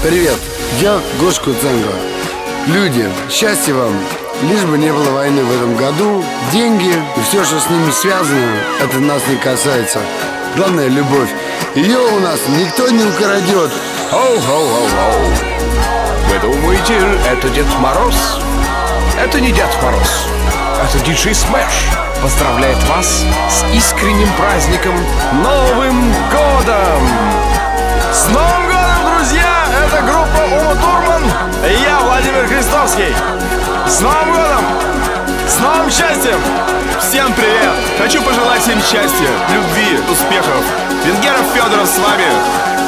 Привет, я Гоша Куценко. Люди, счастья вам, лишь бы не было войны в этом году. Деньги и все, что с ними связано, это нас не касается. Главное — любовь. Ее у нас никто не украдет. Оу-оу-оу-оу. Вы думаете, это Дед Мороз? Это не Дед Мороз. Это диджей Смэш поздравляет вас с искренним праздником Новым Годом! С Новым Годом, друзья! Это группа Ума Турман и я, Владимир Христовский. С Новым Годом! С новым счастьем! Всем привет! Хочу пожелать всем счастья, любви, успехов. Венгеров Федоров с вами.